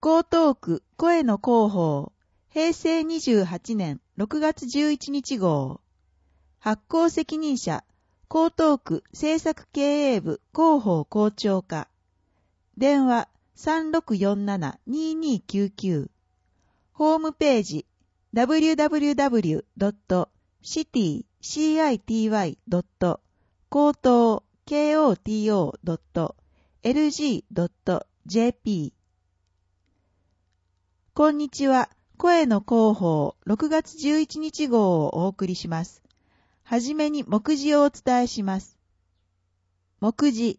江東区声の広報平成28年6月11日号発行責任者江東区政策経営部広報校長課電話 3647-2299 ホームページ www.city-koto.lg.jp こんにちは。声の広報6月11日号をお送りします。はじめに目次をお伝えします。目次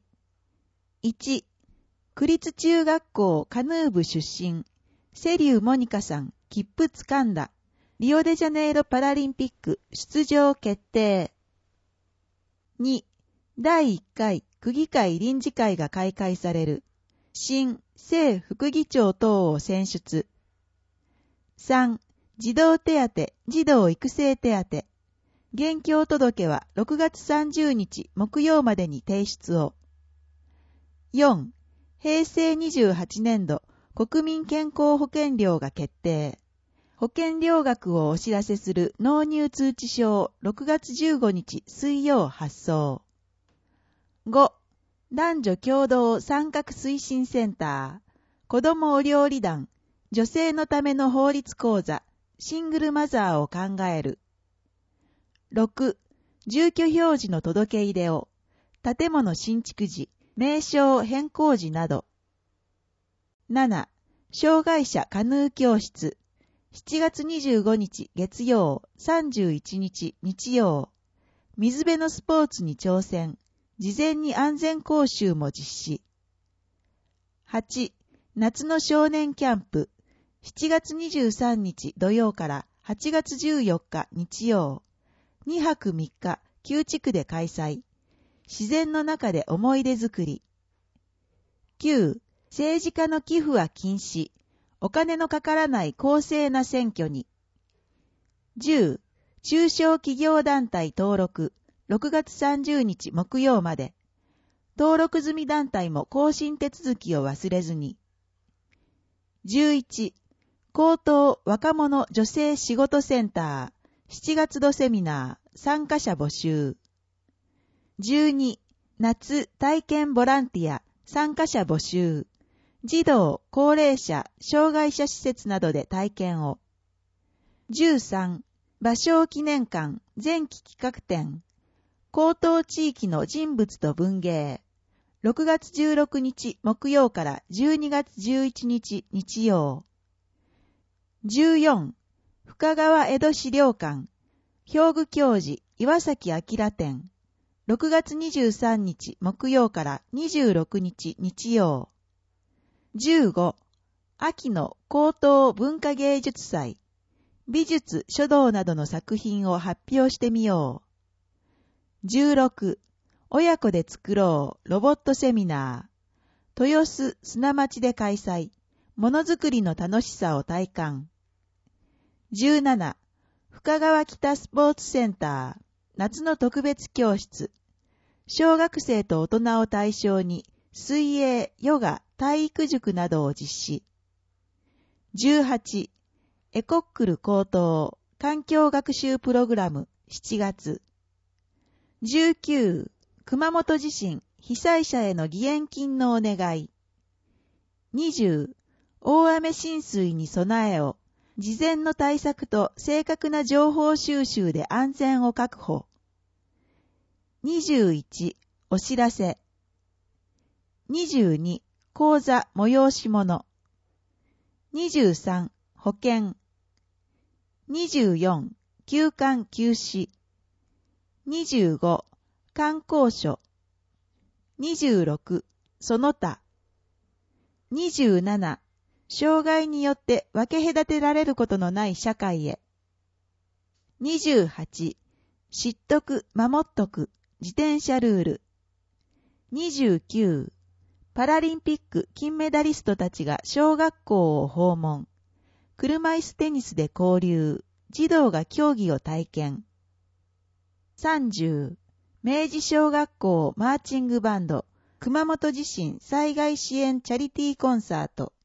1、区立中学校カヌー部出身、瀬立モニカさん、切符つかんだ。リオデジャネイロパラリンピック出場決定。2、第1回区議会臨時会が開会される。新正副議長等を選出。3、児童手当、児童育成手当。現況届は6月30日木曜までに提出を。4、平成28年度国民健康保険料が決定。保険料額をお知らせする納入通知書を6月15日水曜発送。5、男女共同参画推進センター、子どもお料理団、女性のための法律講座、シングルマザーを考える。6、住居表示の届け入れを、建物新築時、名称変更時など。7、障害者カヌー教室、7月25日月曜、31日日曜、水辺のスポーツに挑戦、事前に安全講習も実施。8、夏の少年キャンプ、7月23日土曜から8月14日日曜、2泊3日、旧地区で開催。自然の中で思い出作り。9、政治家の寄付は禁止。お金のかからない公正な選挙に。10、中小企業団体登録。6月30日木曜まで。登録済み団体も更新手続きを忘れずに。11、高等若者女性仕事センター、7月度セミナー、参加者募集。12、夏体験ボランティア、参加者募集。児童、高齢者、障害者施設などで体験を。13、芭蕉記念館、前期企画展。高等地域の人物と文芸。6月16日木曜から12月11日日曜。14、深川江戸資料館、兵具教授岩崎明展。6月23日木曜から26日日曜。15、秋の高等文化芸術祭、美術書道などの作品を発表してみよう。16、親子で作ろうロボットセミナー、豊洲砂町で開催、ものづくりの楽しさを体感。17、深川北スポーツセンター、夏の特別教室、小学生と大人を対象に水泳、ヨガ、体育塾などを実施。18、エコックル高等環境学習プログラム7月。19、熊本地震被災者への義援金のお願い。20、大雨浸水に備えを、事前の対策と正確な情報収集で安全を確保。21、お知らせ。22、講座催し物。23、保険。24、休館休止。25、観光所。26、その他。27、障害によって分け隔てられることのない社会へ。28、知っとく、守っとく、自転車ルール。29、パラリンピック金メダリストたちが小学校を訪問。車椅子テニスで交流。児童が競技を体験。30、明治小学校マーチングバンド熊本地震災害支援チャリティーコンサート。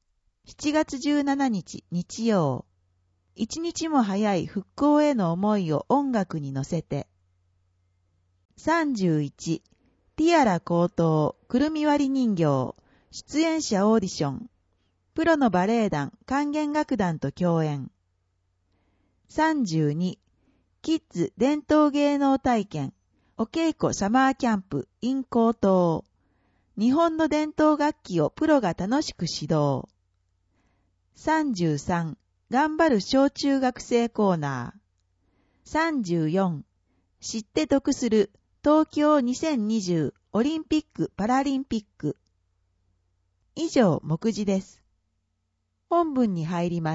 7月17日日曜。一日も早い復興への思いを音楽に乗せて。31、ティアラ高等くるみ割り人形、出演者オーディション、プロのバレエ団管弦楽団と共演。32、キッズ伝統芸能体験、お稽古サマーキャンプ in 高等、日本の伝統楽器をプロが楽しく指導。33、頑張る小中学生コーナー。34、知って得する東京2020オリンピック・パラリンピック。以上、目次です。本文に入ります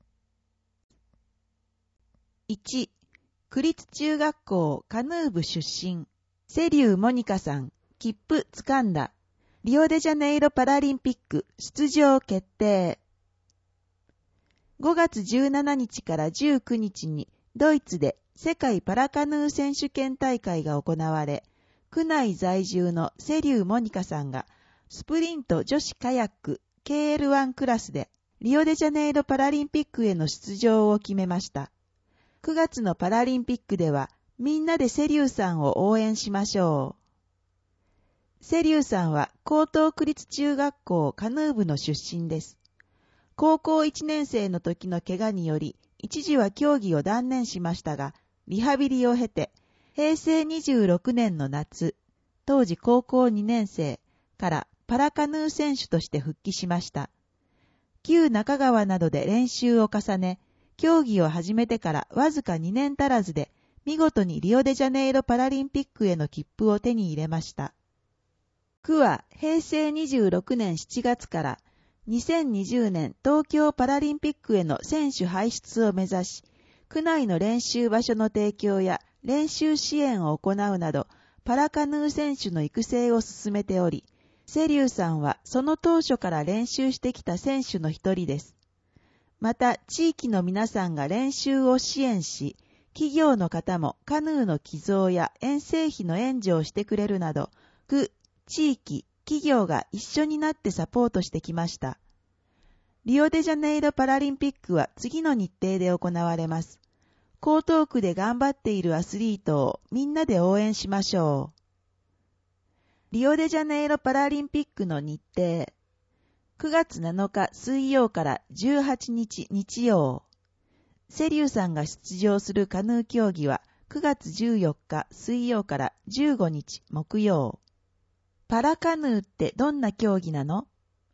。1、区立中学校カヌー部出身、瀬立モニカさん、切符つかんだ。リオデジャネイロパラリンピック出場決定。5月17日から19日にドイツで世界パラカヌー選手権大会が行われ、区内在住の瀬立モニカさんがスプリント女子カヤック KL1 クラスでリオデジャネイロパラリンピックへの出場を決めました。9月のパラリンピックではみんなで瀬立さんを応援しましょう。瀬立さんは江東区立中学校カヌー部の出身です。高校1年生の時の怪我により一時は競技を断念しましたが、リハビリを経て平成26年の夏、当時高校2年生からパラカヌー選手として復帰しました。旧中川などで練習を重ね、競技を始めてからわずか2年足らずで、見事にリオデジャネイロパラリンピックへの切符を手に入れました。区は平成26年7月から2020年東京パラリンピックへの選手輩出を目指し、区内の練習場所の提供や練習支援を行うなど、パラカヌー選手の育成を進めており、瀬立さんはその当初から練習してきた選手の一人です。また、地域の皆さんが練習を支援し、企業の方もカヌーの寄贈や遠征費の援助をしてくれるなど、区、地域、企業が一緒になってサポートしてきました。リオデジャネイロパラリンピックは次の日程で行われます。江東区で頑張っているアスリートをみんなで応援しましょう。リオデジャネイロパラリンピックの日程。9月7日水曜から18日日曜。瀬立さんが出場するカヌー競技は9月14日水曜から15日木曜。パラカヌーってどんな競技なの？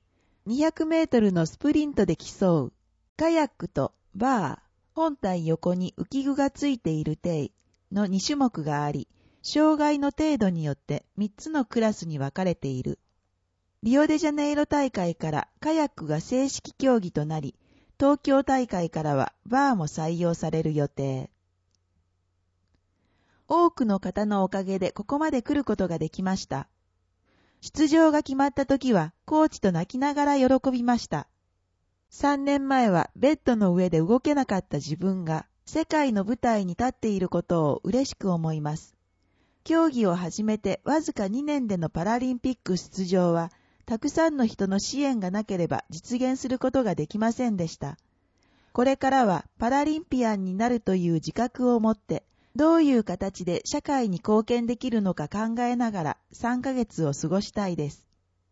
200 メートルのスプリントで競う。カヤックとバー、本体横に浮き具がついている体の2種目があり、障害の程度によって3つのクラスに分かれている。リオデジャネイロ大会からカヤックが正式競技となり、東京大会からはバーも採用される予定。多くの方のおかげでここまで来ることができました。出場が決まった時はコーチと泣きながら喜びました。3年前はベッドの上で動けなかった自分が世界の舞台に立っていることを嬉しく思います。競技を始めてわずか2年でのパラリンピック出場は、たくさんの人の支援がなければ実現することができませんでした。これからはパラリンピアンになるという自覚を持って、どういう形で社会に貢献できるのか考えながら3ヶ月を過ごしたいです。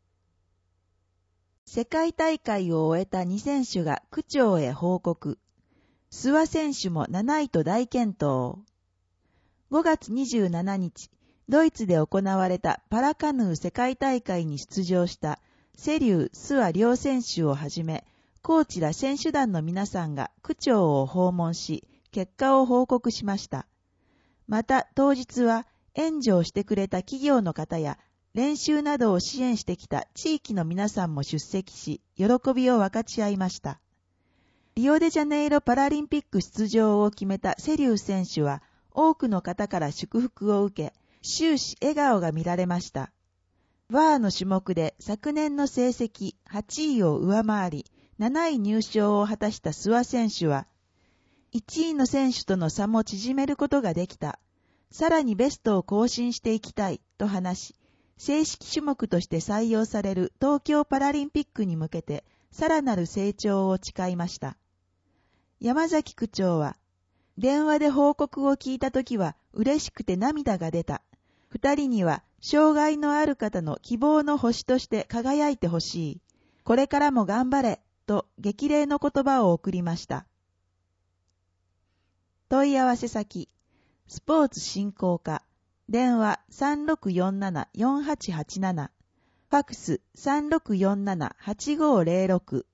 世界大会を終えた2選手が区長へ報告。諏訪選手も7位と大健闘。5月27日、ドイツで行われたパラカヌー世界大会に出場した瀬立諏訪両選手をはじめ、コーチら選手団の皆さんが区長を訪問し、結果を報告しました。また当日は援助をしてくれた企業の方や練習などを支援してきた地域の皆さんも出席し、喜びを分かち合いました。リオデジャネイロパラリンピック出場を決めた瀬立選手は、多くの方から祝福を受け、終始笑顔が見られました。バーの種目で昨年の成績8位を上回り、7位入賞を果たした諏訪選手は、1位の選手との差も縮めることができた。さらにベストを更新していきたいと話し、正式種目として採用される東京パラリンピックに向けてさらなる成長を誓いました。山崎区長は、電話で報告を聞いたときは嬉しくて涙が出た。二人には障害のある方の希望の星として輝いてほしい。これからも頑張れ、と激励の言葉を送りました。問い合わせ先、スポーツ振興課、電話 3647-4887、ファクス 3647-8506